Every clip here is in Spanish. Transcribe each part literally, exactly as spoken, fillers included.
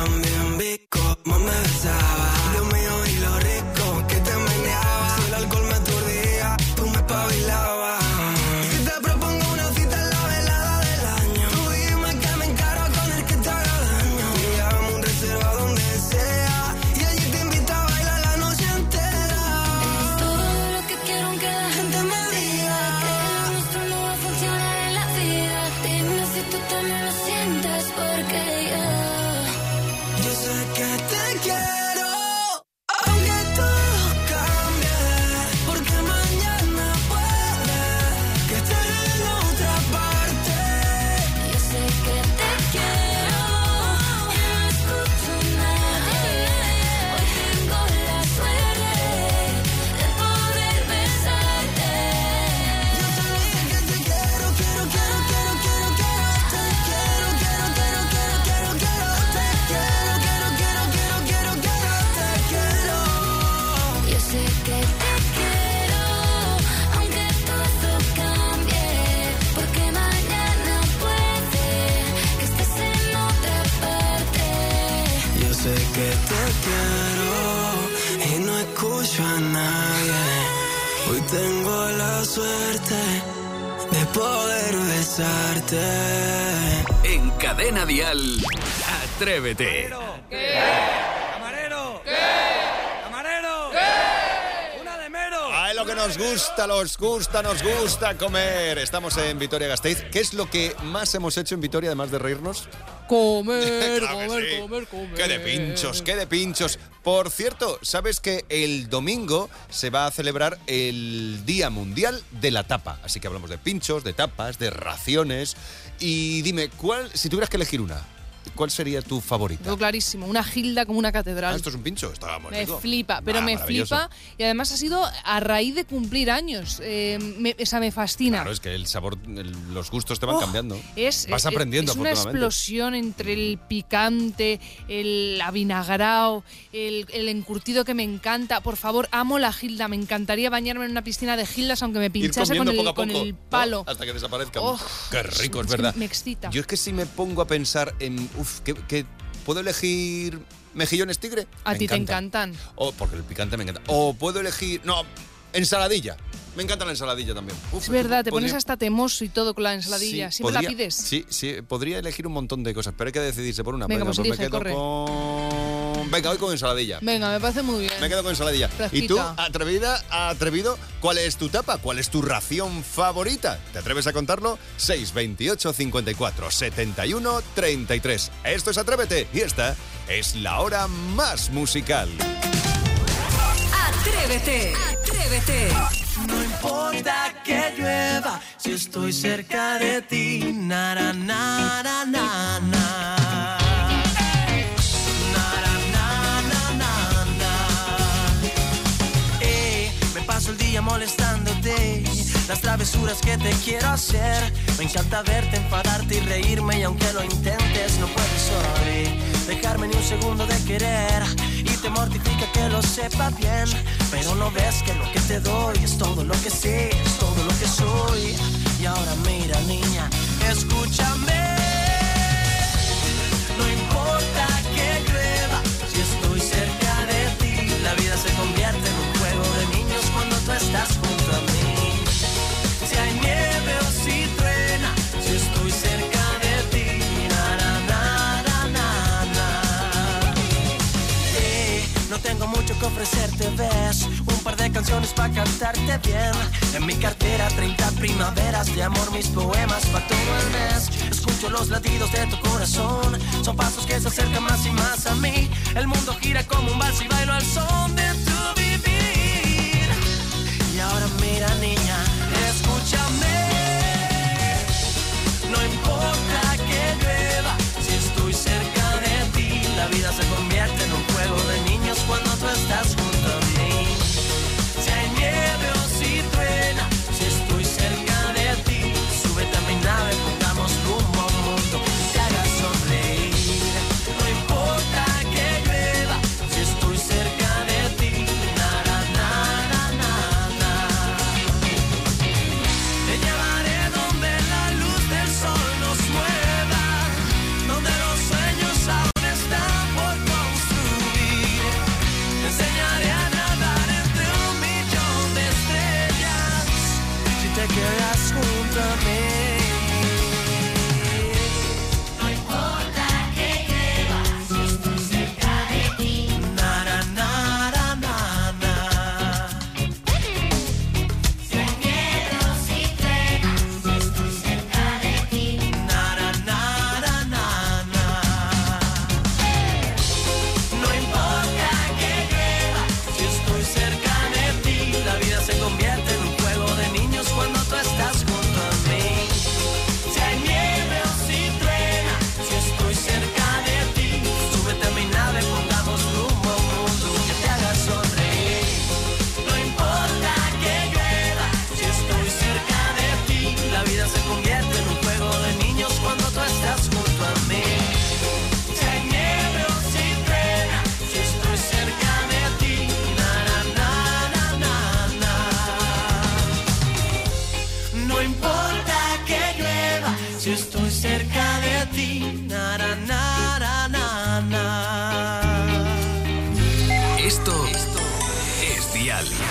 también vi cómo me besaba. Dios mío, y lo rico que te meneaba. Si el alcohol me aturdía, tú me espabilabas. Y si te propongo una cita en la velada del año, tú dime que me encaro con el que te haga daño. Y hagamos un reserva donde sea, y allí te invito a bailar la noche entera. Es todo lo que quiero aunque la gente me diga que lo nuestro no va a funcionar en la vida. Dime si tú también lo sientes, porque yo Yo sé que te quiero, aunque todo cambie, porque mañana puede que estés en otra parte. Yo sé que te quiero y no escucho nadie. Hoy tengo la suerte de poder besarte. Yo solo sé que te quiero, quiero, quiero, quiero, quiero, quiero. Te quiero, quiero, quiero, quiero, quiero, quiero. Te quiero, quiero, quiero, quiero, quiero, quiero. Te quiero. Yo sé que te quiero, aunque todo cambie, porque mañana puede que estés en otra parte. Yo sé que te quiero y no escucho a nadie. Hoy tengo la suerte de poder besarte. En Cadena Dial, Atrévete. ¡Camarero! ¿Qué? ¡Camarero! ¿Qué? ¡Una de mero! Ay, lo que nos gusta, nos gusta, nos gusta comer. Estamos en Vitoria-Gasteiz. ¿Qué es lo que más hemos hecho en Vitoria, además de reírnos? Comer, Claro que comer, sí. comer, comer. ¡Qué de pinchos, qué de pinchos! Por cierto, ¿sabes que el domingo se va a celebrar el Día Mundial de la Tapa? Así que hablamos de pinchos, de tapas, de raciones. Y dime, ¿cuál, si tuvieras que elegir una, ¿cuál sería tu favorita? Tengo clarísimo, una gilda como una catedral. Ah, ¿esto es un pincho? Está muy Me rico. flipa, pero Ah, me maravilloso. flipa y además ha sido a raíz de cumplir años. Eh, me, o sea, me fascina. Claro, es que el sabor, el- los gustos te van Oh, cambiando. Es, Vas es- aprendiendo, es una afortunadamente. explosión entre el picante, el avinagrao, el, el encurtido que me encanta. Por favor, amo la gilda. Me encantaría bañarme en una piscina de gildas aunque me Ir pinchase con comiendo el, poco a con poco, el ¿no? palo. Hasta que desaparezcan. Oh, Qué rico, es, es que verdad. me excita. Yo es que si me pongo a pensar en, uf, ¿qué, qué- ¿puedo elegir mejillones tigre? A Me ti te encantan. encantan. O porque el picante me encanta. O puedo elegir, no, ensaladilla. Me encanta la ensaladilla también. Uf, Es verdad, te podría- pones hasta temoso y todo con la ensaladilla. Sí, Siempre podría- la pides. Sí, sí, podría elegir un montón de cosas, pero hay que decidirse por una. Venga, pues me elige, quedo corre. con... Venga, hoy con ensaladilla. Venga, me parece muy bien. Me quedo con ensaladilla. Fresquita. ¿Y tú, atrevida, atrevido, cuál es tu tapa? ¿Cuál es tu ración favorita? ¿Te atreves a contarlo? seis veintiocho cincuenta y cuatro setenta y uno treinta y tres. Esto es Atrévete y esta es la hora más musical. Atrévete, atrévete. No importa que llueva, si estoy cerca de ti. Nara, nara, na, na. Nara, na, na, na, na. Eh, me paso el día molestándote, las travesuras que te quiero hacer. Me encanta verte, enfadarte y reírme, y aunque lo intentes no puedes hoy dejarme ni un segundo de querer. Y te mortifica que lo sepa bien, pero no ves que lo que te doy es todo lo que sé, es todo lo que soy. Y ahora mira, niña, escúchame. No importa que llueva, si estoy cerca de ti. La vida se convierte en un juego de niños cuando tú estás junto a mí. Si hay nieve o si truena, si estoy cerca de ti. Na, na, na, na, na, na. Eh, no tengo mucho que ofrecerte, ves, un par de canciones para cantarte bien. En mi cartera treinta primaveras de amor, mis poemas para todo el mes. Escucho los latidos de tu corazón, son pasos que se acercan más y más a mí. El mundo gira como un vals y bailo al son de tu vivir. Y ahora mira, niña, escúchame. No importa que llueva, si estoy cerca de ti. La vida se convierte en un juego de niños cuando tú estás junto a mí. Si hay nieve o si truena, si estoy cerca de ti. Súbete a mi nave, pongamos rumbo a un mundo que te haga sonreír. No importa que llueva, si estoy cerca de ti. Na, na, na, na, na, na.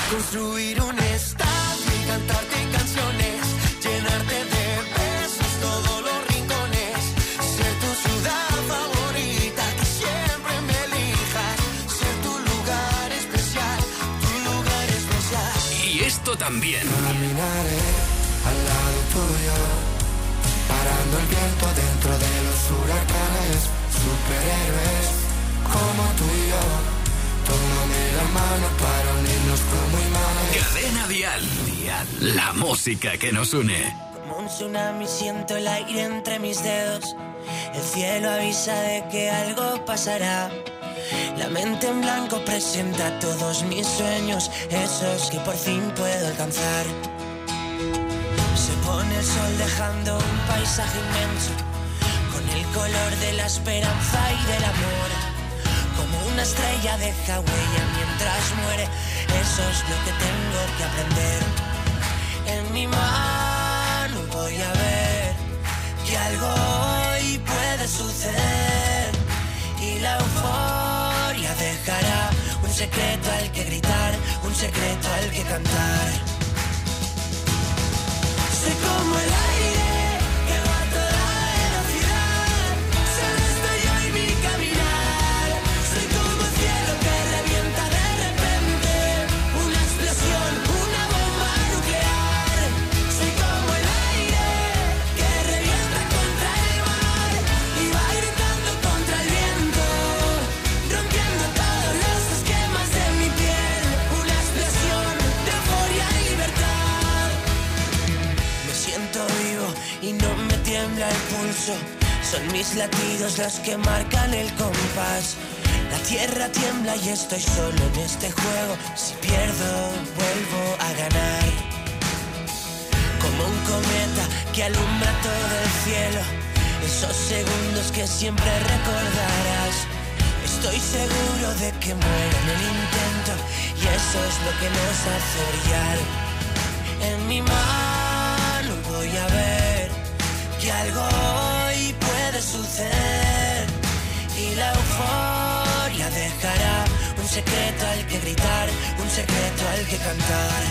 Construir un estadio y cantarte canciones, llenarte de besos todos los rincones, ser tu ciudad favorita, que siempre me elijas, ser tu lugar especial, tu lugar especial. Y esto también. Caminaré al lado tuyo, parando el viento dentro de los huracanes, superhéroes como tú y yo. Tómame la mano para unirnos como imanes. Cadena Dial. Dial. La música que nos une. Como un tsunami siento el aire entre mis dedos. El cielo avisa de que algo pasará. La mente en blanco presenta todos mis sueños, esos que por fin puedo alcanzar. Se pone el sol dejando un paisaje inmenso, con el color de la esperanza y del amor. Como una estrella deja huella mientras muere, eso es lo que tengo que aprender. En mi mano voy a ver que algo hoy puede suceder, y la euforia dejará un secreto al que gritar, un secreto al que cantar. Soy como el aire que va a toda velocidad, solo estoy yo y mi caminar. Soy como el cielo que revienta de repente, una explosión, una bomba nuclear. Soy como el aire que revienta contra el mar y va gritando contra el viento, rompiendo todos los esquemas de mi piel. Una explosión de euforia y libertad. Me siento vivo y no me tiembla el pulso, son mis latidos los que marcan el compás. La tierra tiembla y estoy solo en este juego, si pierdo vuelvo a ganar. Como un cometa que alumbra todo el cielo, esos segundos que siempre recordarás. Estoy seguro de que muero en el intento, y eso es lo que nos hace brillar. En mi mano voy a ver que algo hoy puede suceder, y la euforia dejará un secreto al que gritar, un secreto al que cantar.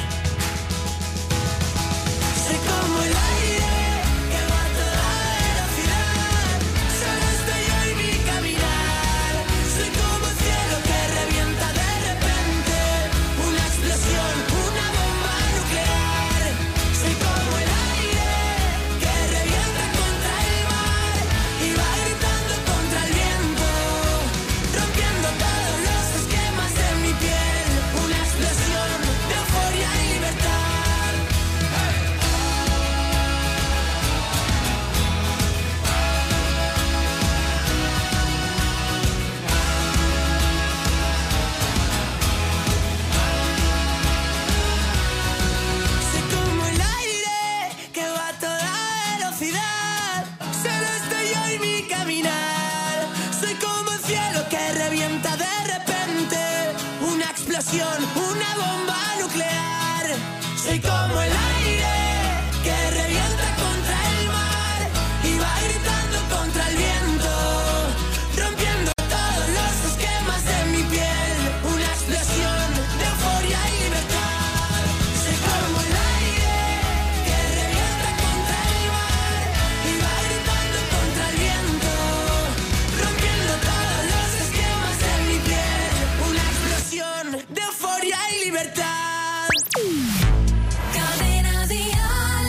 Soy como el aire que va a toda velocidad, solo estoy yo y mi caminar. Soy como el cielo que revienta de repente, una explosión, una bomba nuclear. Soy como el aire que revienta contra el mar y va gritando contra el viento, rompiendo todos los esquemas de mi piel. Una explosión de euforia y libertad. Soy como el aire que va a toda velocidad, solo estoy yo y mi caminar. Soy como el cielo que revienta de repente, una explosión, una bomba nuclear. Soy como el aire que revienta contra el mar y va gritando contra el viento, rompiendo todos los esquemas de mi piel. Una explosión de euforia y libertad. Soy como el aire que revienta contra el mar y va gritando contra el viento, rompiendo todos los esquemas de mi piel. Una explosión de euforia y libertad. Cadena Dial.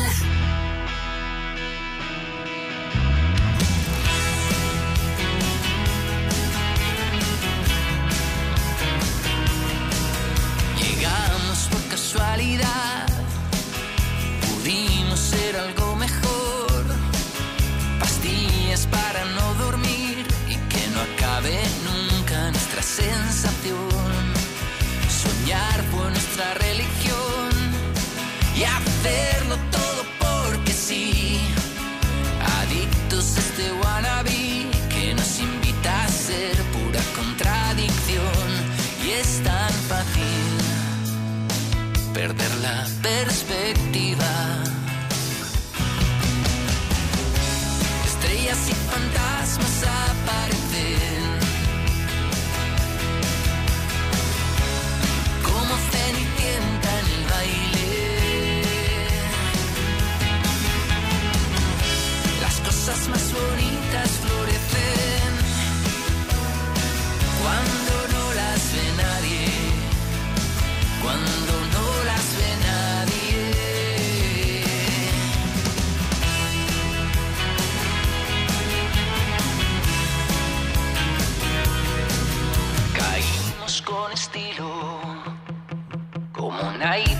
Llegamos por casualidad, pudimos ser algo mejor. Pastillas para no dormir y que no acabe nunca nuestra sensación. Soñar fue nuestra religión y hacerlo todo porque sí. Adictos a este wannabe que nos invita a ser pura contradicción. Y es tan fácil perder la perspectiva. Estrellas y fantasmas aparecen como cenicienta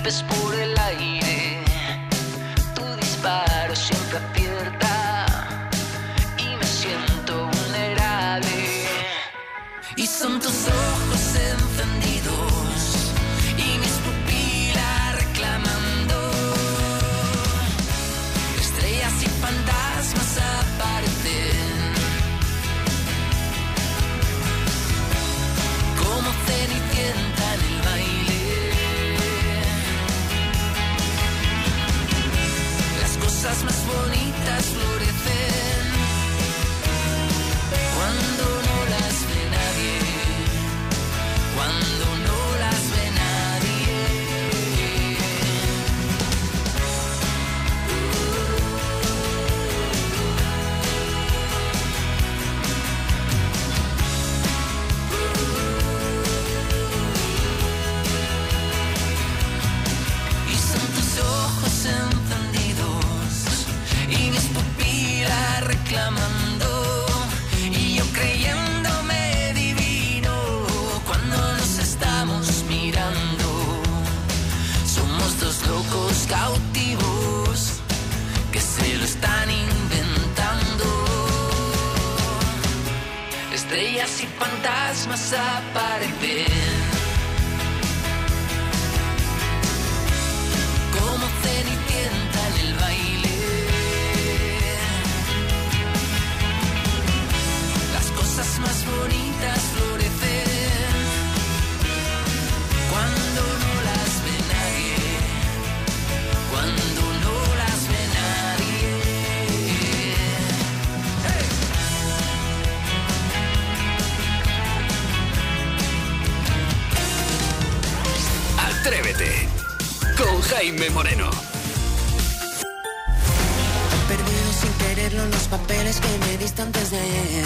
vuelves por el aire, tu disparo siempre acierta y me siento vulnerable. Y son tus ojos encendidos y mis pupilas reclamando. Estrellas y fantasmas aparecen como cenicienta en el baile. Las cosas más bonitas florecen cuando no las ve nadie, cuando no las ve nadie. Y son tus ojos encendidos y mis pupilas reclamando, y yo creyéndome divino cuando nos estamos mirando. Somos dos locos cautivos que se lo están inventando. Estrellas y fantasmas aparecen como cenicienta en el baile. Las cosas más bonitas florecen cuando no las ve nadie, cuando no las ve nadie. ¡Hey! Atrévete con Jaime Moreno. He perdido sin quererlo los papeles que me diste antes de ayer.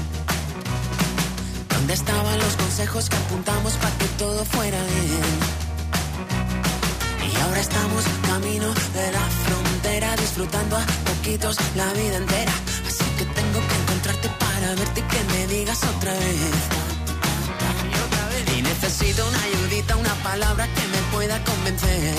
¿Dónde estaban los consejos que apuntamos para que todo fuera bien? Y ahora estamos camino de la frontera, disfrutando a poquitos la vida entera. Así que tengo que encontrarte para verte y que me digas otra vez. Y necesito una ayudita, una palabra que me pueda convencer.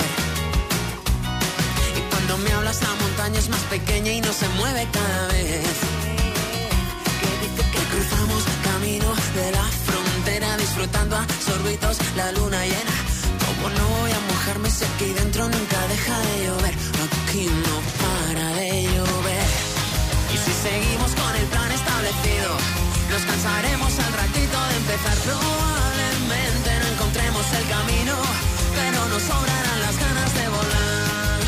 Y cuando me hablas la montaña es más pequeña y no se mueve cada vez. Que dice que cruzamos camino de la frontera, disfrutando a sorbitos la luna llena. Como no voy a mojarme si aquí dentro nunca deja de llover. Aquí no para de llover. Y si seguimos con el plan establecido, nos cansaremos al ratito de empezar. Probablemente no encontremos el camino, pero nos sobrarán las ganas de volar.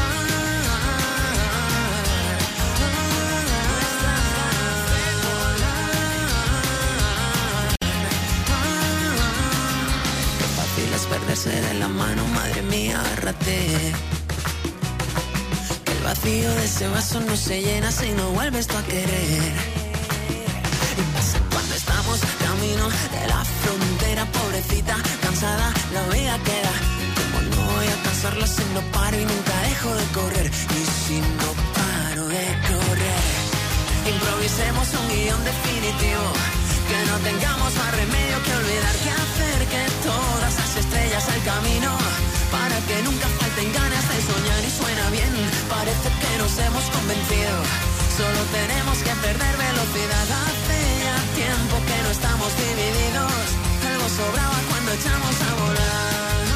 Qué fácil es perderse de la mano, madre mía, agárrate. Que el vacío de ese vaso no se llena si no vuelves tú a querer. Cuando estamos camino de la frontera, pobrecita, cansada, la vida queda. Como no voy a cansarla si no paro y nunca dejo de correr. Y si no paro de correr, improvisemos un guión definitivo. Que no tengamos más remedio que olvidar que hacer que todas las estrellas al camino, para que nunca falten ganas de soñar. Y suena bien, parece que nos hemos convencido. Solo tenemos que perder velocidad. Hace ya tiempo que no estamos divididos. Algo sobraba cuando echamos a volar.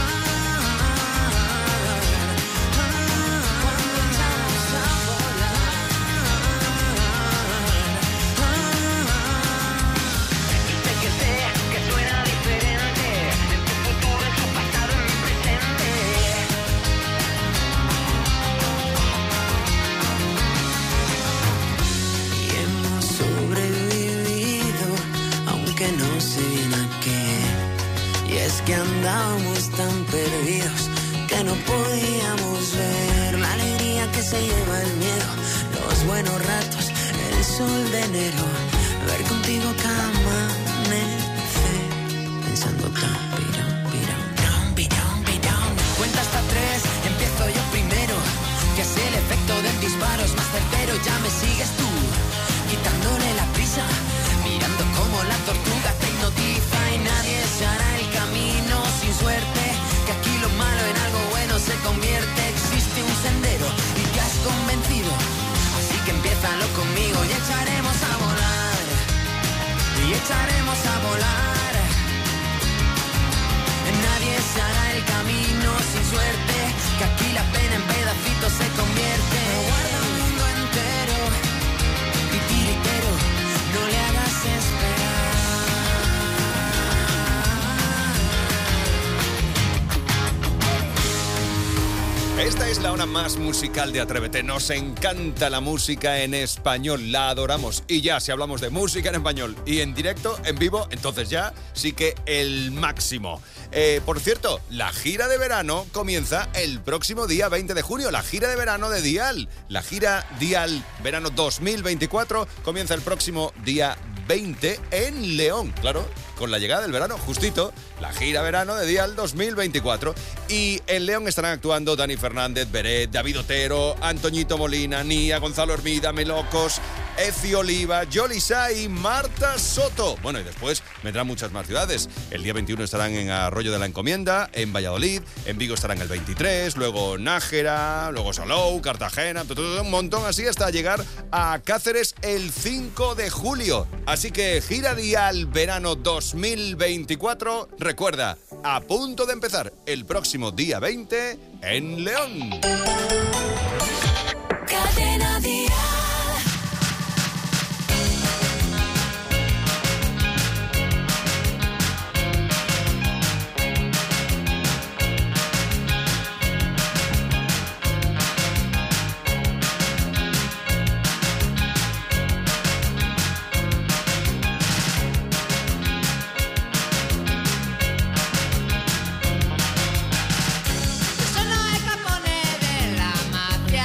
Cuando echamos a volar. Dice que sé que suena diferente. En tu futuro, en tu pasado, en mi presente. Sobrevivido, aunque no sé bien a qué. Y es que andábamos tan perdidos que no podíamos ver la alegría que se lleva el miedo, los buenos ratos, el sol de enero, ver contigo cada amanecer, pensando tan pirón, pirón, pirón, pirón, pirón. Cuenta hasta tres, empiezo yo primero, que así el efecto del disparo es más certero. Ya me sigues tú, quitándole la prisa, mirando como la tortuga te hipnotiza. Y nadie se hará el camino sin suerte, que aquí lo malo en algo bueno se convierte. volar. Nadie se hará el camino sin suerte, que aquí la pena en pedacitos se convierte. Me guarda un mundo entero, titiritero, no le hagas esperar. Esta es la hora más musical de Atrévete. Nos encanta la música en español, la adoramos. Y ya, si hablamos de música en español y en directo, en vivo, entonces ya sí que el máximo. Eh, por cierto, la gira de verano comienza el próximo día veinte de junio, la gira de verano de Dial. La gira Dial Verano dos mil veinticuatro comienza el próximo día veinte en León. Claro, con la llegada del verano, justito, la gira verano de Dial dos mil veinticuatro. Y en León estarán actuando Dani Fernández, Beret, David Otero, Antoñito Molina, Nia, Gonzalo Hermida, Melocos, Ezi Oliva, Yolisa y Marta Soto. Bueno, y después vendrán muchas más ciudades. El día veintiuno estarán en Arroyo de la Encomienda, en Valladolid, en Vigo estarán el veintitrés, luego Nájera, luego Salou, Cartagena, un montón así hasta llegar a Cáceres el cinco de julio. Así que gira Dial Verano dos mil veinticuatro, recuerda, a punto de empezar el próximo día veinte en León. Cadena Dial. Yo no escapo de la mafia.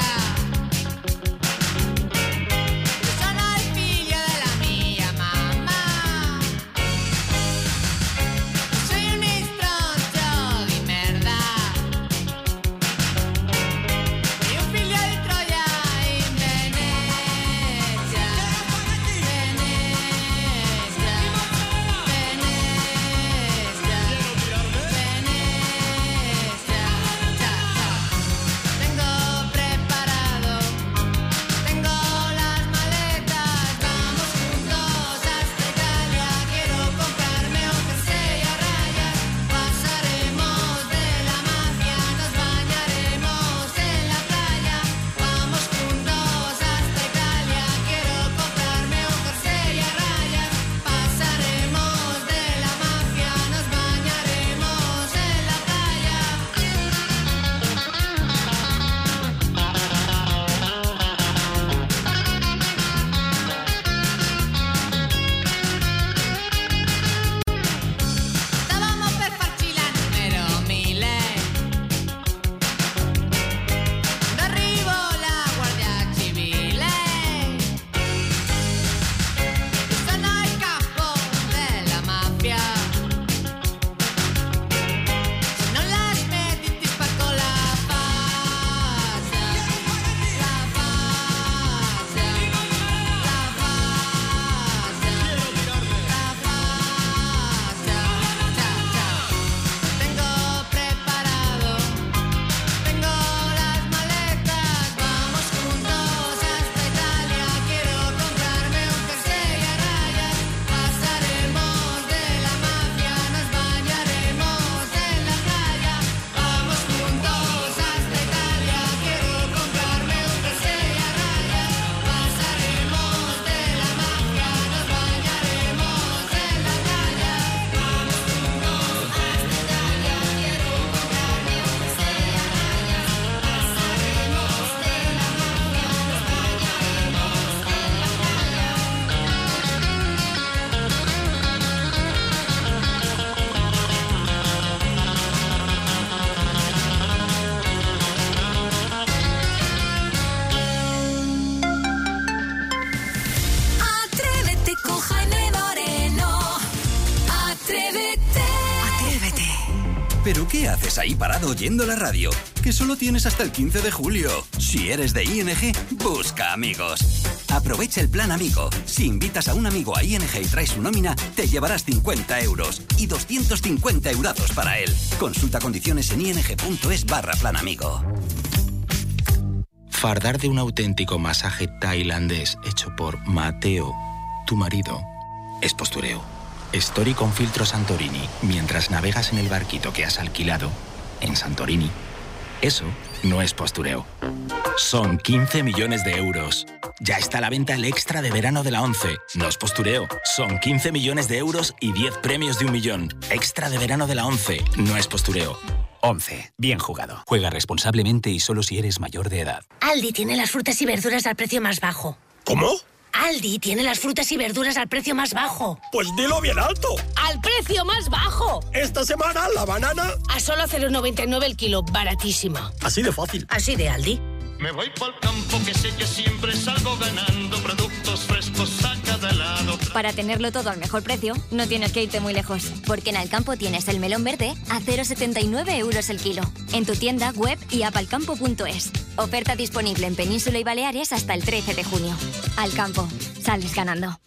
¿Pero qué haces ahí parado oyendo la radio? Que solo tienes hasta el quince de julio. Si eres de I N G, busca amigos. Aprovecha el plan amigo. Si invitas a un amigo a I N G y traes su nómina, te llevarás cincuenta euros y doscientos cincuenta eurazos para él. Consulta condiciones en ing.es barra plan amigo. Fardar de un auténtico masaje tailandés hecho por Mateo, tu marido, es postureo. Story con filtro Santorini, mientras navegas en el barquito que has alquilado en Santorini. Eso no es postureo. Son quince millones de euros. Ya está a la venta el extra de verano de la ONCE. No es postureo. Son quince millones de euros y diez premios de un millón. Extra de verano de la ONCE. No es postureo. ONCE. Bien jugado. Juega responsablemente y solo si eres mayor de edad. Aldi tiene las frutas y verduras al precio más bajo. ¿Cómo? Aldi tiene las frutas y verduras al precio más bajo. Pues dilo bien alto. ¡Al precio más bajo! Esta semana la banana a solo cero coma noventa y nueve el kilo, baratísima. Así de fácil. Así de Aldi. Me voy pa'l campo que sé que siempre salgo ganando, productos frescos a cada lado. Para tenerlo todo al mejor precio, no tienes que irte muy lejos, porque en Alcampo tienes el melón verde a cero coma setenta y nueve euros el kilo. En tu tienda, web y app alcampo punto es. Oferta disponible en Península y Baleares hasta el trece de junio. Alcampo, sales ganando.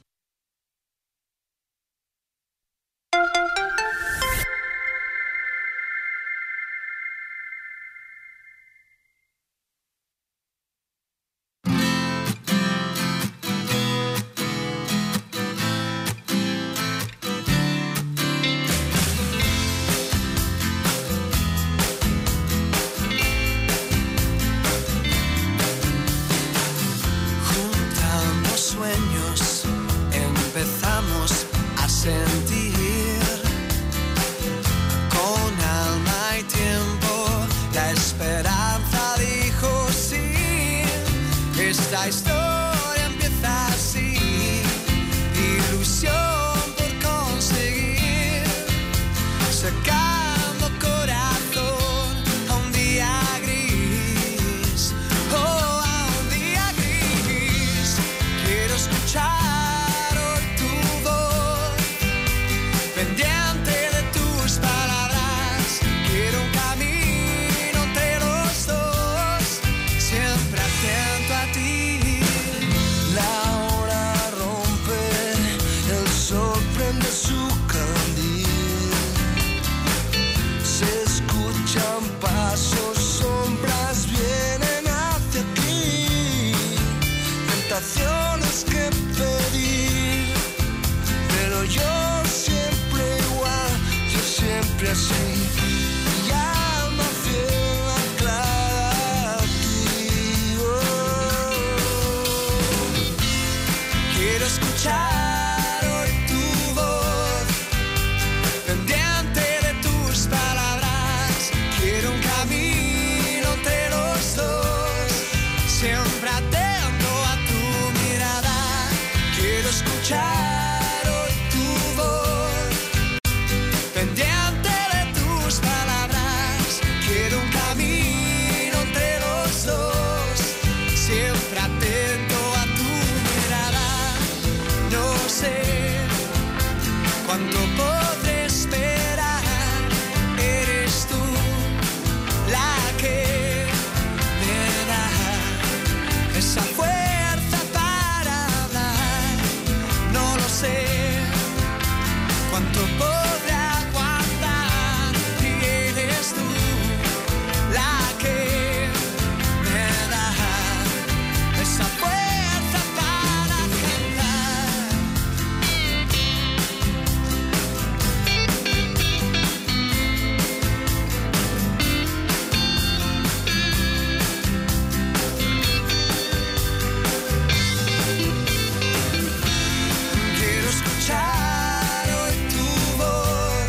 Esta historia empieza así, ilusión por conseguir, sacando corazón a un día gris, oh, a un día gris. Quiero escuchar hoy tu voz, pendiente de tus palabras. Quiero un camino entre los dos, siempre atento a ti. Que pedir, pero yo siempre igual, yo siempre así, mi alma fiel anclada a ti. Oh. Quiero escuchar hoy tu voz, pendiente de tus palabras. Quiero un camino entre los dos, siempre atento. Escuchar hoy tu voz, pendiente de tus palabras. Quiero un camino entre los dos, siempre atento a tu mirada. No sé cuánto podré esperar, eres tú la que me da esa fuerza. Cuánto podré aguantar y eres tú la que me da esa fuerza para cantar. Quiero escuchar hoy tu voz,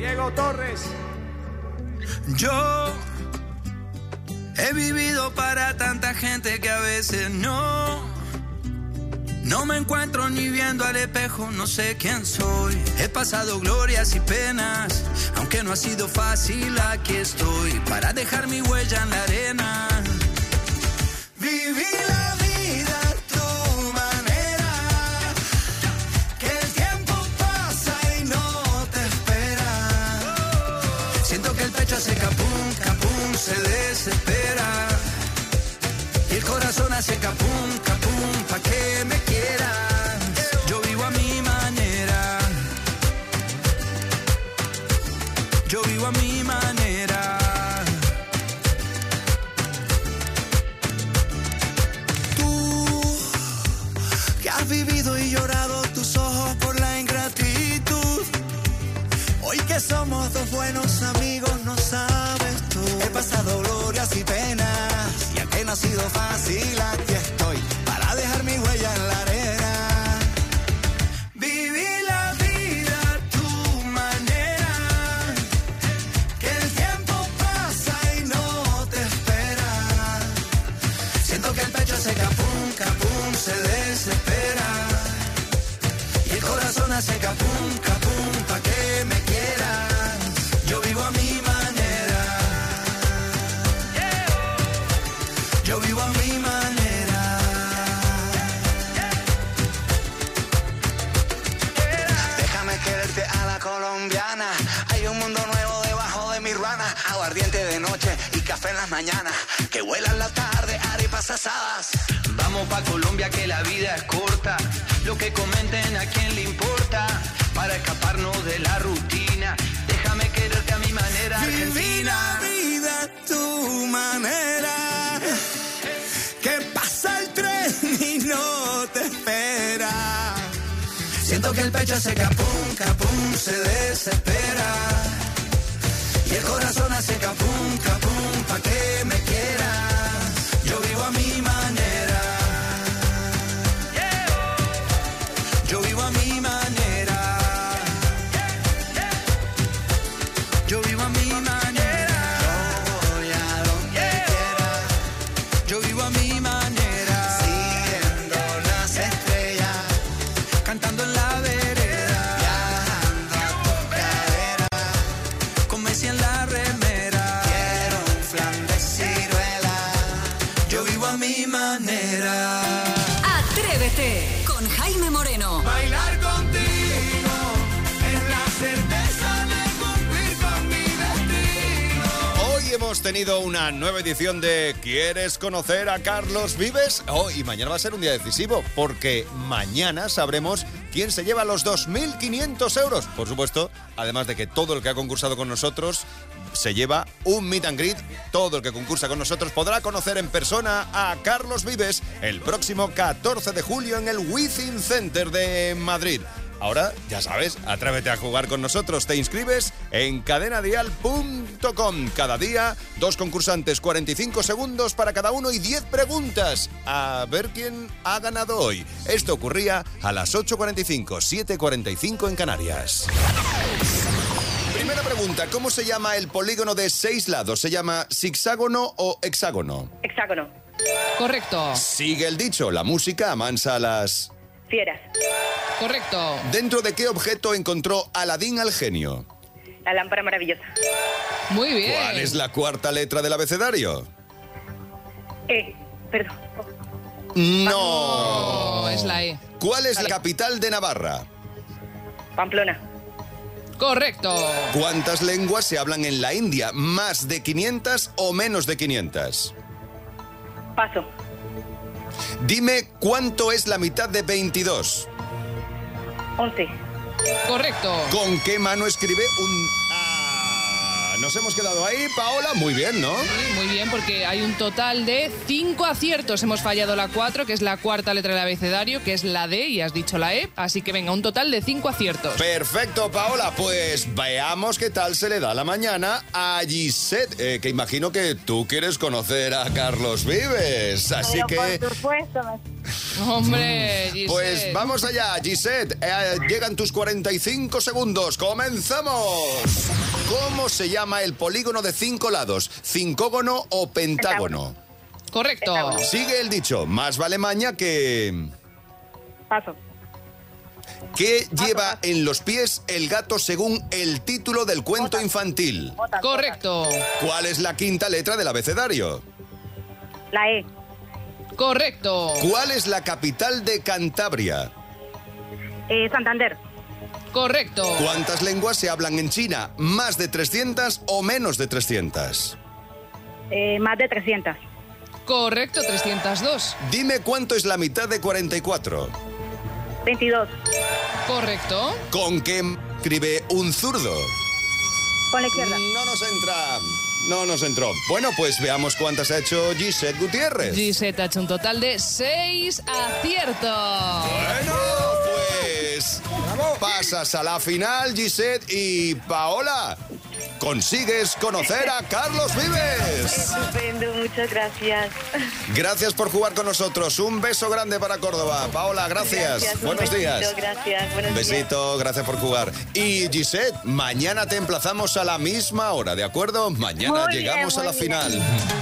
Diego Torres. Yo he vivido para tanta gente que a veces no, no me encuentro ni viendo al espejo, no sé quién soy. He pasado glorias y penas, aunque no ha sido fácil, aquí estoy para dejar mi huella en la arena. Viví la vida a tu manera, que el tiempo pasa y no te espera. Siento que el pecho hace capum, capum, se desespera. Y el corazón hace capum, capum, pa' que me quieras. Yo vivo a mi manera. Yo vivo a mi manera. Has vivido y llorado tus ojos por la ingratitud. Hoy que somos dos buenos amigos, no sabes tú. He pasado glorias y penas, y aunque no ha sido fácil, aquí estoy para dejar mi huella en la arena. Viví la vida a tu manera, que el tiempo pasa y no te espera. Siento que el pecho se capum, capum, se desespera. Y el corazón hace capum, capum, pa' que me quieras. Yo vivo a mi manera. Yo vivo a mi manera. Déjame quererte a la colombiana. Hay un mundo nuevo debajo de mi ruana. Aguardiente de noche y café en las mañanas. Que vuelan la tarde, arepas asadas. Vamos pa' Colombia que la vida es corta. Lo que comenten a quién le importa. Para escaparnos de la rutina. Déjame quererte a mi manera. Viví la vida a tu manera. Que pasa el tren y no te espera. Siento que el pecho hace capum, capum, se desespera. Y el corazón hace capum, capum, pa' que me quieras. Yo vivo a mi manera. Yo vivo a mi manera. Yo vivo a mi manera. Yo voy a donde quiera. Yo vivo a mi manera. Siguiendo las estrellas. Cantando en la vereda. Viajando a tu cadera. Con Messi en la remera. Quiero un flan de ciruela. Yo vivo a mi manera. Atrévete con Jaime Moreno. Bailar contigo es la certeza de cumplir con mi destino. Hoy hemos tenido una nueva edición de ¿Quieres conocer a Carlos Vives? Oh, y mañana va a ser un día decisivo, porque mañana sabremos quién se lleva los dos mil quinientos euros. Por supuesto, además de que todo el que ha concursado con nosotros se lleva un meet and greet. Todo el que concursa con nosotros podrá conocer en persona a Carlos Vives el próximo catorce de julio en el Within Center de Madrid. Ahora, ya sabes, atrévete a jugar con nosotros. Te inscribes en cadena dial punto com. Cada día, dos concursantes, cuarenta y cinco segundos para cada uno y diez preguntas. A ver quién ha ganado hoy. Esto ocurría a las ocho cuarenta y cinco, siete cuarenta y cinco en Canarias. Primera pregunta, ¿cómo se llama el polígono de seis lados? ¿Se llama zigzágono o hexágono? Hexágono. Correcto. Sigue el dicho, la música amansa a las... Fieras. Correcto. ¿Dentro de qué objeto encontró Aladín al genio? La lámpara maravillosa. Muy bien. ¿Cuál es la cuarta letra del abecedario? E. Perdón. No. No, es la E. ¿Cuál es la capital de Navarra? Pamplona. Correcto. ¿Cuántas lenguas se hablan en la India? ¿Más de quinientas o menos de quinientas? Paso. Dime, ¿cuánto es la mitad de veintidós? once. Correcto. ¿Con qué mano escribe un... Ah, nos hemos quedado ahí, Paola. Muy bien, ¿no? Sí, muy bien, porque hay un total de cinco aciertos. Hemos fallado la cuatro, que es la cuarta letra del abecedario, que es la D, y has dicho la E. Así que venga, un total de cinco aciertos. Perfecto, Paola. Pues veamos qué tal se le da la mañana a Gisette, eh, que imagino que tú quieres conocer a Carlos Vives. Así Pero que... por supuesto, me... Hombre, Gisette. Pues vamos allá, Gisette. Eh, llegan tus cuarenta y cinco segundos. ¡Comenzamos! ¿Cómo se llama el polígono de cinco lados? ¿Cincógono o pentágono? Correcto. Pentágono. Sigue el dicho, más vale maña que... Paso. ¿Qué lleva en los pies el gato según el título del cuento infantil? Correcto. ¿Cuál es la quinta letra del abecedario? La E. Correcto. ¿Cuál es la capital de Cantabria? Eh, Santander. Correcto. ¿Cuántas lenguas se hablan en China? ¿Más de trescientas o menos de trescientas? Eh, más de trescientas. Correcto, trescientos dos. Dime cuánto es la mitad de cuarenta y cuatro. veintidós. Correcto. ¿Con qué escribe un zurdo? Con la izquierda. No nos entra. No nos entró. Bueno, pues veamos cuántas ha hecho Gisette Gutiérrez. Gisette ha hecho un total de seis aciertos. Bueno, pues pasas a la final, Gisette, y Paola, consigues conocer a Carlos Vives. Estupendo, muchas gracias. Gracias por jugar con nosotros. Un beso grande para Córdoba. Paola, gracias. Gracias, un Buenos besito, días. Gracias, buenos Un días. besito, gracias por jugar. Y Gisette, mañana te emplazamos a la misma hora, ¿de acuerdo? Mañana Muy bien, llegamos muy a la bien. final.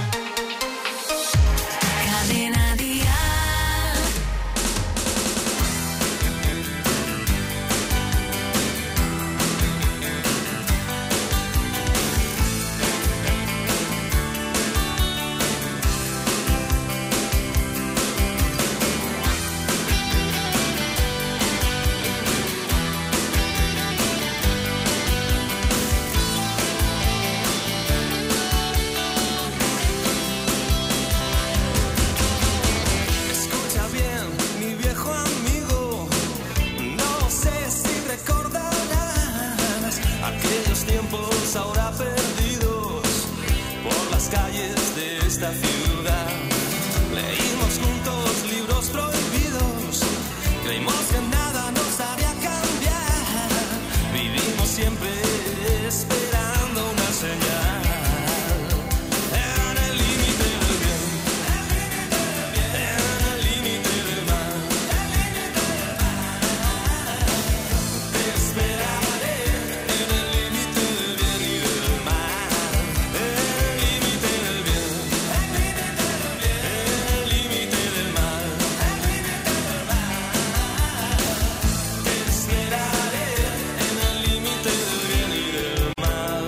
Cadena Dial. Escucha bien, mi viejo amigo, no sé si recordarás aquellos tiempos ahora perdidos por las calles de esta ciudad. Leímos juntos libros prohibidos, creímos que nada nos haría cambiar, vivimos siempre esperando una señal. En el límite del bien, en el límite del mal, te esperaré en el límite del bien y del mal. En el límite del bien, en el límite del mal, te esperaré en el límite del bien y del mal.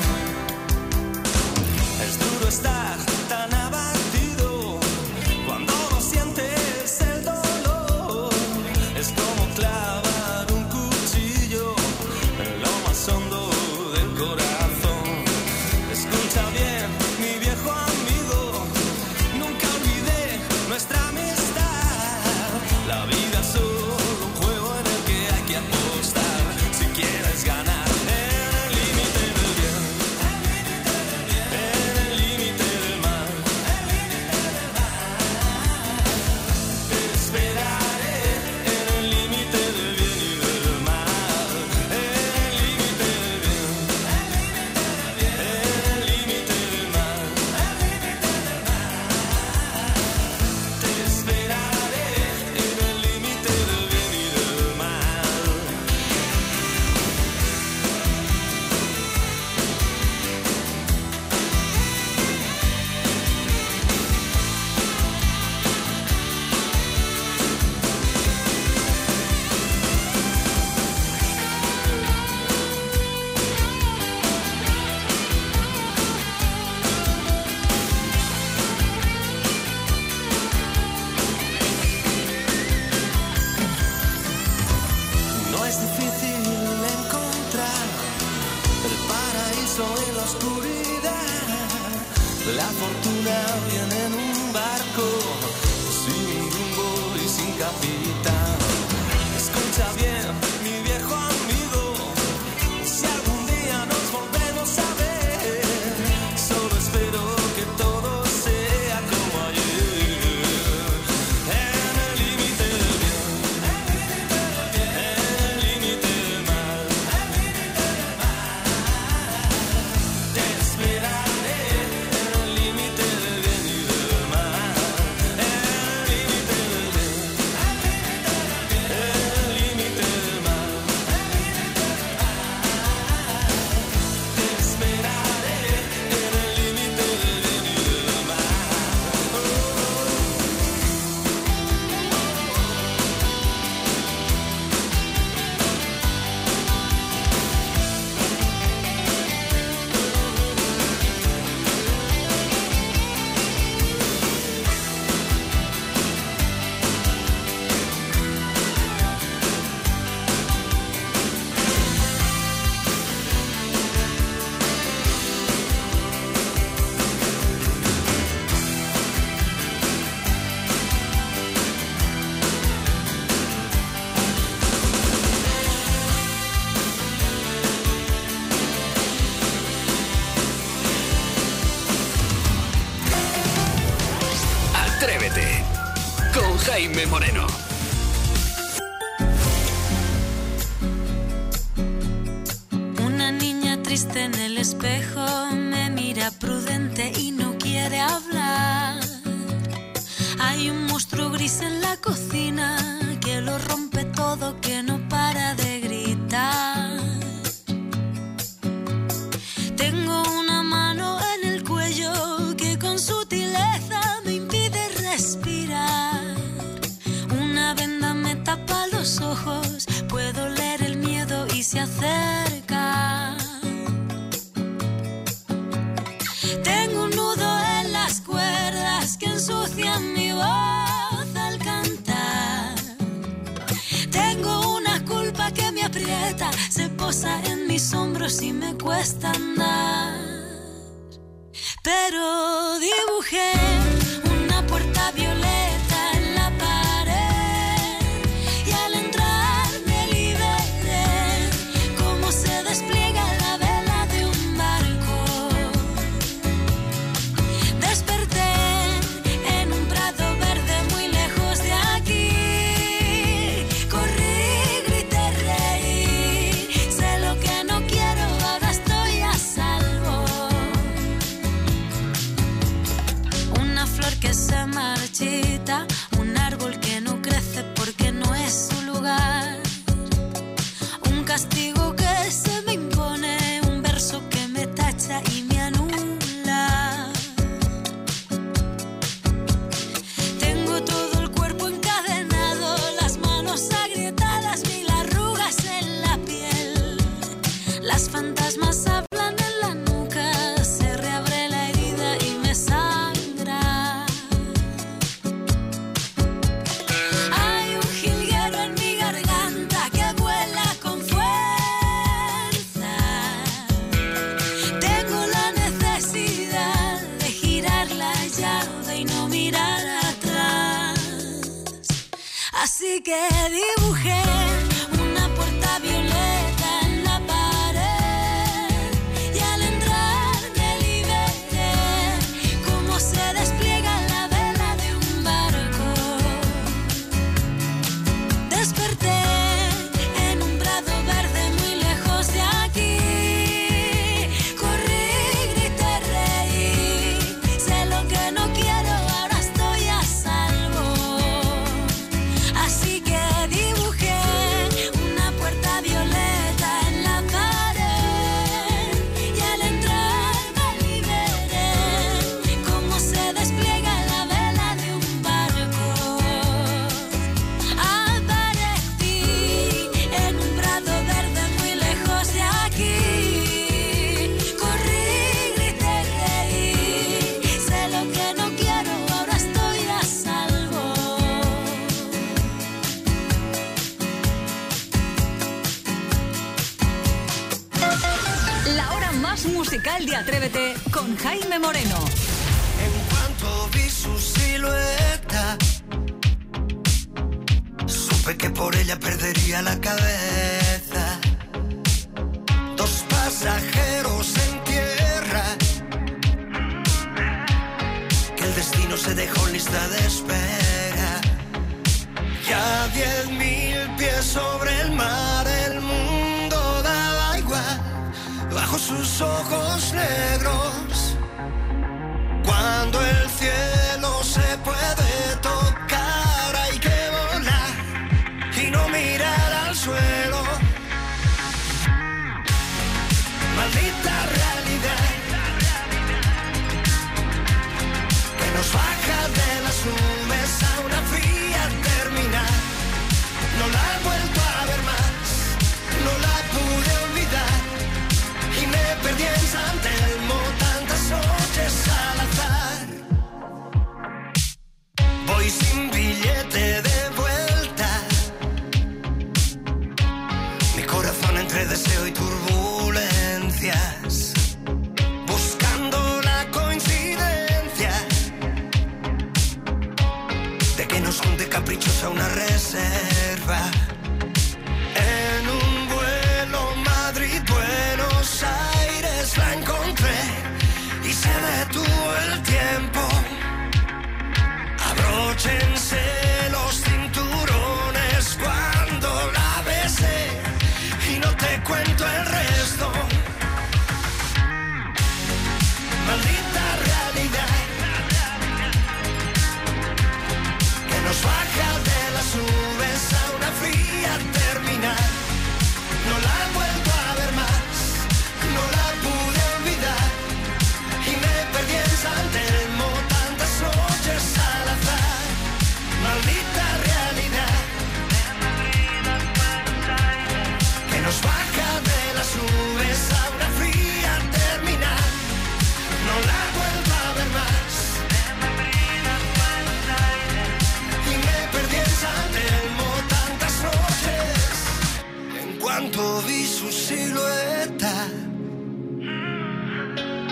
Es duro estar tan abatido cuando no sientes el dolor. Es como clavar un cuchillo en lo más hondo del corazón. Escucha bien, mi viejo amigo, nunca olvidé nuestra amistad. La vida es solo un juego en el que hay que apostar si quieres ganar. En el límite del bien, en el límite del mal, te esperaré en el límite del bien y del mal. En el límite del bien, en el límite del mal, te esperaré en el límite del bien y del mal. No es difícil encontrar el paraíso en la oscuridad. La fortuna viene en un barco sin rumbo y sin capitán. Escucha bien, mi viejo amigo, si algún día nos volvemos a ver, solo espero que todo sea como ayer. En el límite del bien, en el límite del mal, te esperaré en el límite del bien y del mal. En el límite del bien, Jaime Moreno. Una niña triste en el espejo me mira prudente y no quiere hablar. Hay un monstruo gris en la cocina que lo rompe todo, que no para de gritar. Tengo una mano en el cuello que con sutileza me impide respirar. Una venda me tapa los ojos, puedo leer el miedo y se acerca. Tengo un nudo en las cuerdas que ensucian mi voz al cantar. Tengo una culpa que me aprieta, se posa en mis hombros y me cuesta andar. Pero dibujé una puerta violeta en la pared y al entrar me liberé, como se despliega la vela de un barco. Desperté en un prado verde muy lejos de aquí. Corrí, grité, reí, sé lo que no quiero, ahora estoy a salvo. Una flor que se marchita, un árbol que no crece porque no es su lugar. Un castigo que se me impone, un verso que me tacha y me anula. Tengo todo el cuerpo encadenado, las manos agrietadas, mil arrugas en la piel. Las fantasmas hablan en la nuca, se reabre la herida y me sangra. Hay un jilguero en mi garganta que vuela con fuerza. Tengo la necesidad de girar la llave y no mirar atrás. Así que dibujé una puerta violeta en la pared y al entrar me liberé, como se despliega la vela de un barco. Desperté en un prado verde muy lejos de aquí. Corrí, grité, reí, sé lo que no quiero, ahora estoy a salvo. Así que dibujé una puerta violeta en la pared y al entrar me liberé, como se despliega la vela de un barco. Aparecí en un prado verde muy lejos de aquí. Corrí, grité, reí, sé lo que no quiero, ahora estoy a salvo. La hora más musical de Atrévete con Jaime Moreno. En cuanto vi su silueta, supe que por ella perdería la cabeza. Dos pasajeros en tierra, que el destino se dejó en lista de espera. Ya diez mil pies sobre el mar, el mundo daba igual bajo sus ojos negros. Cuando el cielo se puede tocar, hay que volar y no mirar al suelo. Maldita realidad que nos baja de las nubes a una fría terminal. No la he vuelto a ver más, no la pude olvidar y me perdí en San Telmo tantas noches al azar.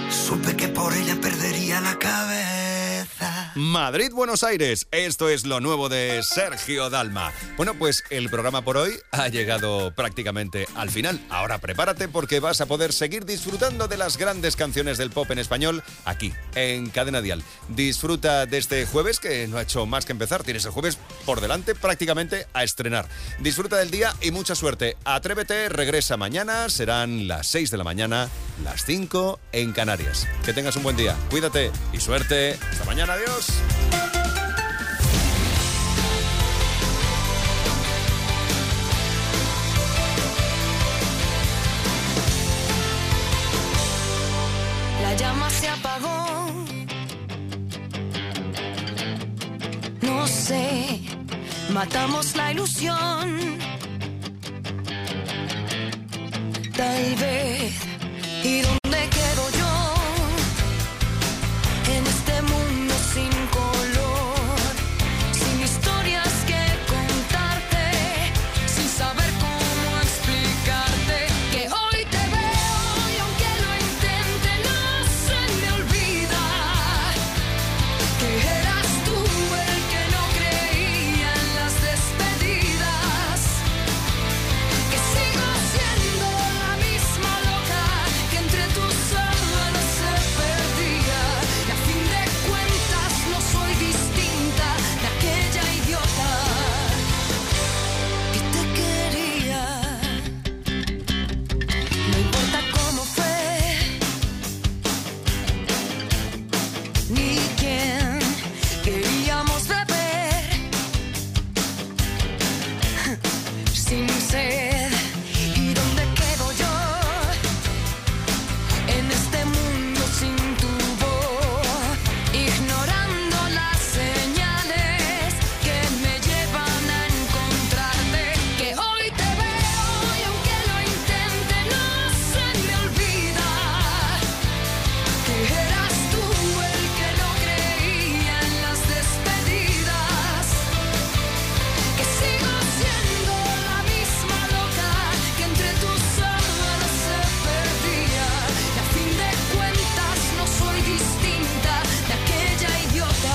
Supe que por ella perdería la cabeza. Madrid, Buenos Aires, esto es lo nuevo de Sergio Dalma. Bueno, pues el programa por hoy ha llegado prácticamente al final. Ahora prepárate porque vas a poder seguir disfrutando de las grandes canciones del pop en español aquí, en Cadena Dial. Disfruta de este jueves que no ha hecho más que empezar. Tienes el jueves por delante prácticamente a estrenar. Disfruta del día y mucha suerte. Atrévete, regresa mañana, serán las seis de la mañana, las cinco en Canarias. Que tengas un buen día, cuídate y suerte. Hasta mañana, adiós. La llama se apagó. No sé, matamos la ilusión. Tal vez. ¿Y dónde quedo yo? En este mundo sin color, sin historias que contarte, sin saber cómo explicarte que hoy te veo y aunque lo intente no se me olvida que eras tú el que no creía en las despedidas, que sigo siendo la misma loca que entre tus sábanas se perdía y a fin de cuentas no soy distinta de aquella idiota que te quería. No importa cómo fue ni quién queríamos beber sin sed. ¿Y dónde quedo yo en este mundo sin tu voz, ignorando las señales que me llevan a encontrarte? Que hoy te veo y aunque lo intente no se me olvida que eras tú el que no creía en las despedidas, que sigo siendo la misma loca que entre tus sábanas se perdía y a fin de cuentas no soy distinta de aquella idiota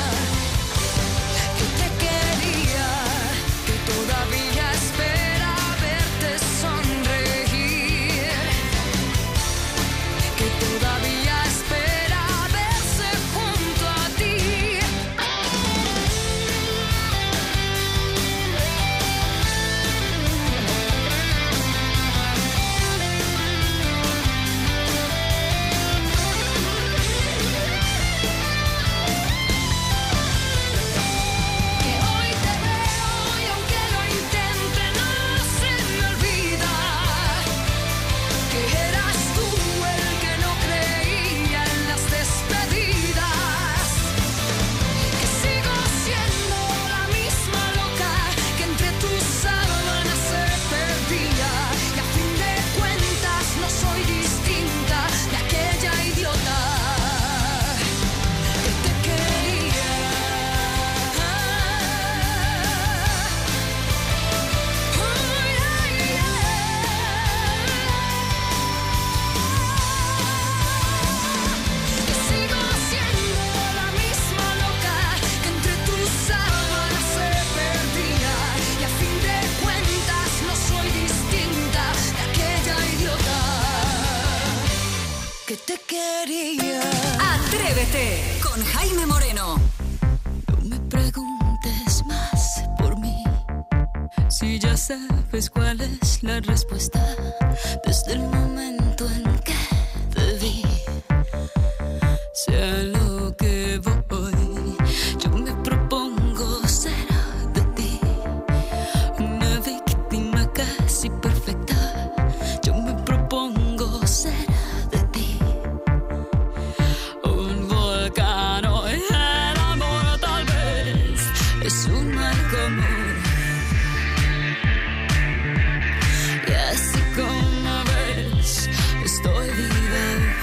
que te quería, que todavía espera verte sonreír, que todavía espera verse junto a ti. Que hoy te veo y aunque lo intente no se me olvida que eras tú el que no creía en las despedidas, que sigo siendo la misma loca que entre tus sábanas se perdía y a fin de cuentas no soy distinta de aquella idiota que te quería. Que sigo siendo la misma loca que entre tus sábanas se perdía y a fin de cuentas no soy distinta de aquella idiota que te quería. Atrévete con Jaime Moreno. No me preguntes más por mí, si ya sabes cuál es la respuesta desde el momento en que te vi. Sea lo que voy, yo me propongo ser de ti, una víctima casi perfecta. Yo me propongo ser de ti, un volcán o el amor tal vez es un mal común. Y así como ves, estoy viva.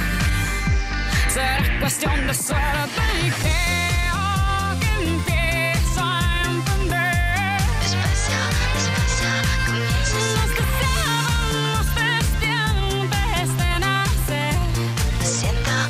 Será cuestión de suerte y creo que empiezo a entender. Despacio, despacio, comienzo. Nos deseamos desde antes de nacer. Me siento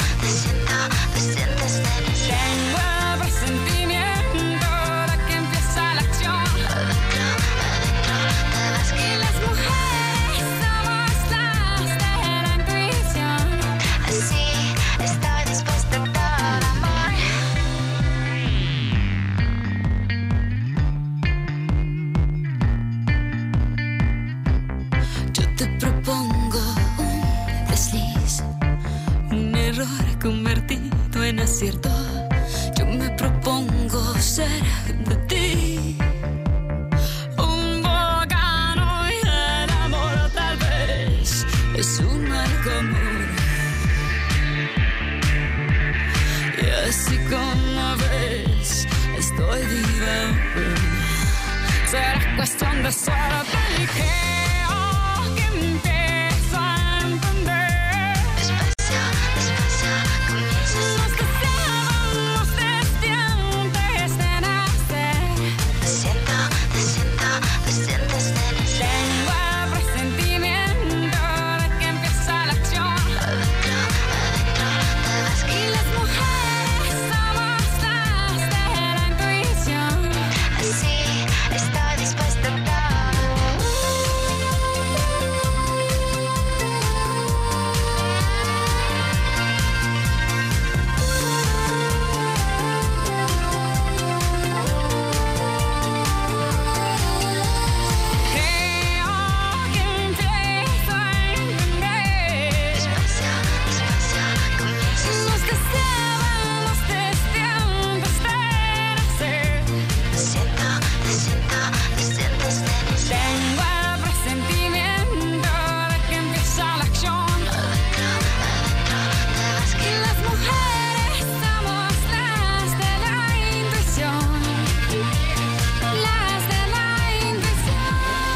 error convertido en acierto. Yo me propongo ser de ti un volcán y el amor tal vez es un mal común. Y así como ves, estoy viva. Será cuestión de suerte y creo que empiezo a entender. Despacio, despacio, comienza. Nos deseamos desde antes de nacer. Te siento, te siento, te sientes de nacer. Tengo el presentimiento de que empieza la acción. Adentro, adentro, te vas. Y las mujeres somos las de la intuición. Así estoy dispuesta a dar. Creo que empiezo a entender. Despacio, despacio, comienza. Nos deseábamos desde antes de nacer. Te siento, te siento, te sientes de nacer. Tengo el presentimiento de que empieza la acción. Adentro, adentro, te vas. Y las mujeres somos las de la intuición. Las de la intuición.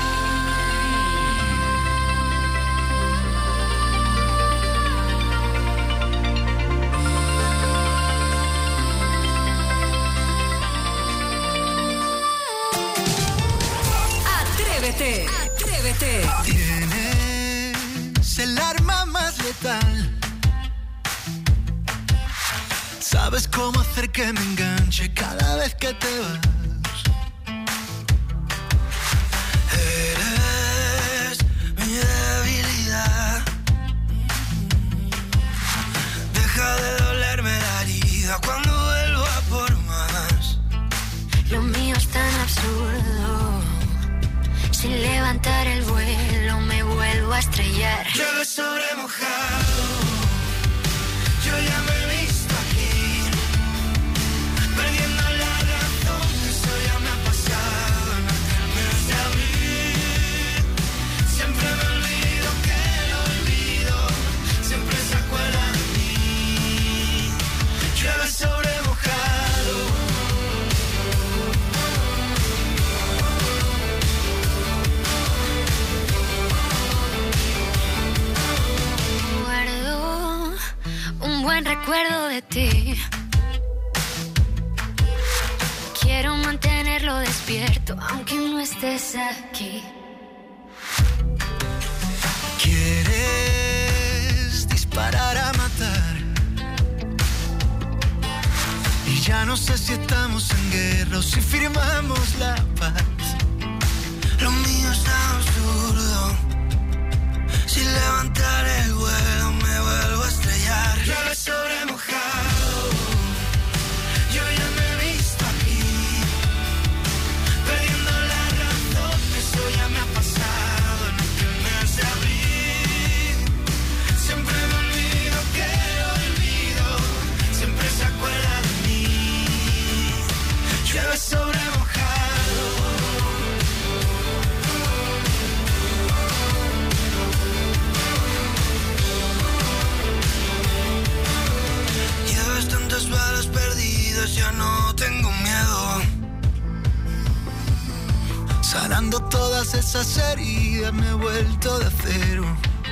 Atrévete, atrévete. Tienes el arma más letal. Sabes cómo hacer que me enganche cada vez que te vas. Eres mi debilidad. Deja de dolerme la herida cuando vuelva por más. Lo mío es tan absurdo. Sin levantar el vuelo me vuelvo a estrellar. Llueve sobre mojado. Yo ya me he visto aquí, perdiendo la razón. Eso ya me ha pasado en el mes de abril. Siempre me olvido que lo olvido. Siempre se acuerda de mí. Llueve sobre mojado. Guardo un buen recuerdo de ti. Quiero mantenerlo despierto aunque no estés aquí. Quieres disparar a matar. Y ya no sé si estamos en guerra o si firmamos la paz. Lo mío es absurdo. Sin levantar el vuelo me vuelvo a estrellar. Llueve sobre mojado. Yo ya me he visto aquí, perdiendo la razón. Eso ya me ha pasado en el mes de abril. Siempre me olvido que lo olvido. Siempre se acuerda de mí. Llueve sobre mojado. Llevas tantas balas perdidas, ya no tengo miedo. Sanando todas esas heridas me he vuelto de acero.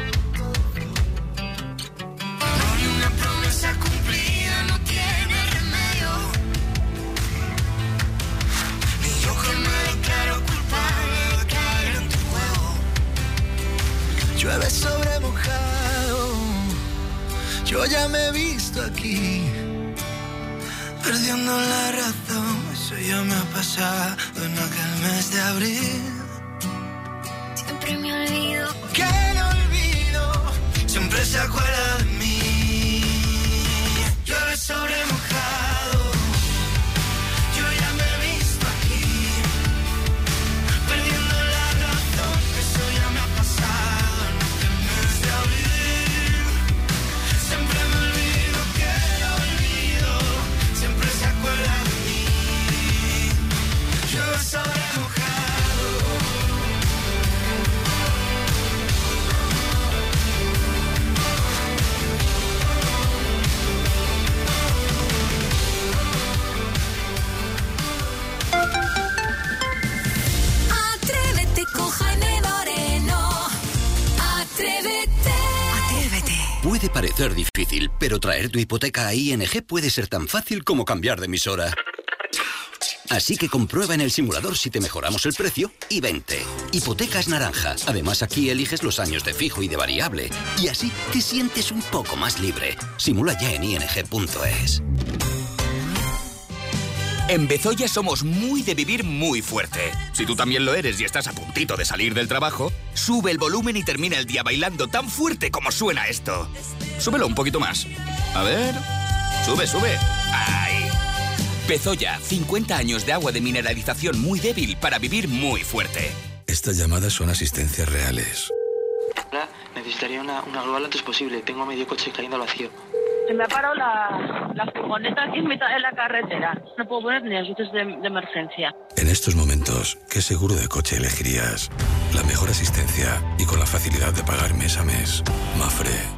No hay una promesa cumplida, no tiene remedio. Ni yo que me declaro culpable de caer en tu juego. Llueve sobre mojado. Yo ya me he visto aquí, perdiendo la razón. Eso ya me ha pasado en aquel mes de abril. Siempre me olvido Que lo olvido. Siempre se acuerda de mí. Llueve sobre mojado. Yo ya me he visto aquí, perdiendo la razón. Eso ya me ha pasado en aquel mes de abril. Siempre me olvido. Puede parecer difícil, pero traer tu hipoteca a I N G puede ser tan fácil como cambiar de emisora. Así que comprueba en el simulador si te mejoramos el precio y vente. Hipotecas Naranja. Además, aquí eliges los años de fijo y de variable. Y así te sientes un poco más libre. Simula ya en i n g punto es. En Bezoya somos muy de vivir muy fuerte. Si tú también lo eres y estás a puntito de salir del trabajo, sube el volumen y termina el día bailando tan fuerte como suena esto. Súbelo un poquito más. A ver. Sube, sube. ¡Ahí! Bezoya, cincuenta años de agua de mineralización muy débil para vivir muy fuerte. Estas llamadas son asistencias reales. Hola, necesitaría una, una grúa lo antes posible. Tengo medio coche cayendo al vacío. Se me ha parado la, la furgoneta aquí en mitad de la carretera. No puedo poner ni las luces de, de emergencia. En estos momentos, ¿qué seguro de coche elegirías? La mejor asistencia y con la facilidad de pagar mes a mes. Mafre.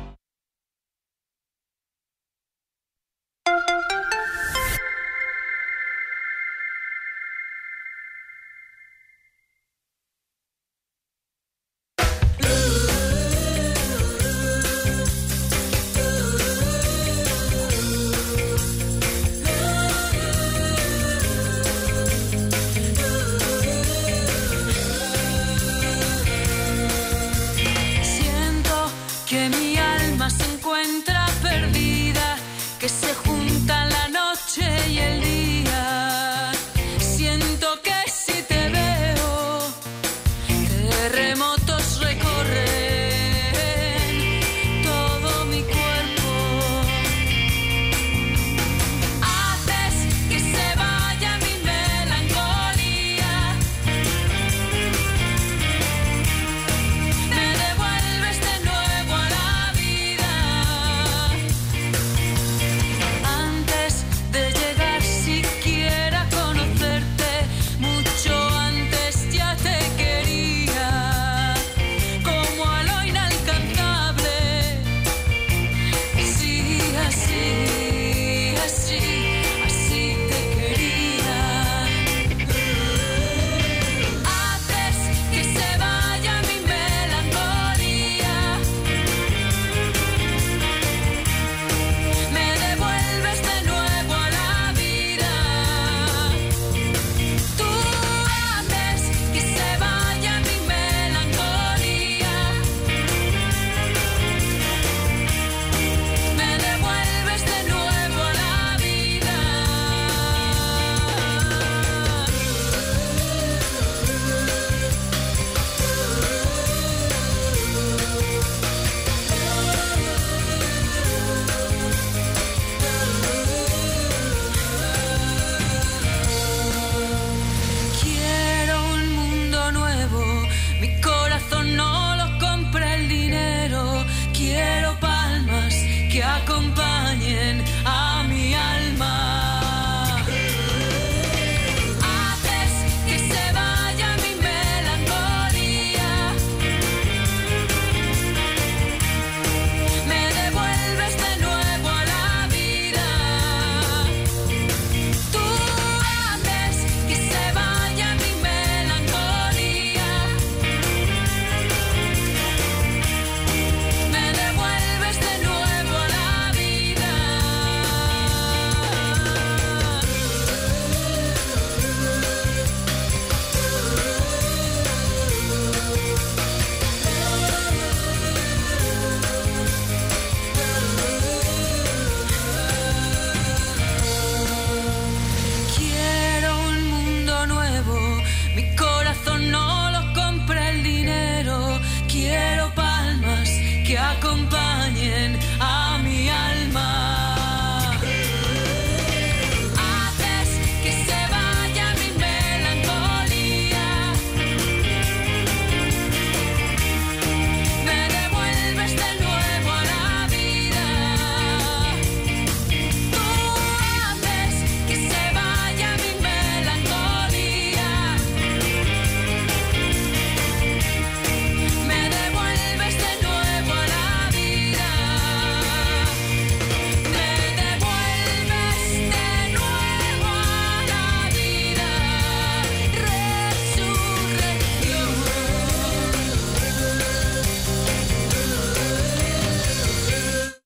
Que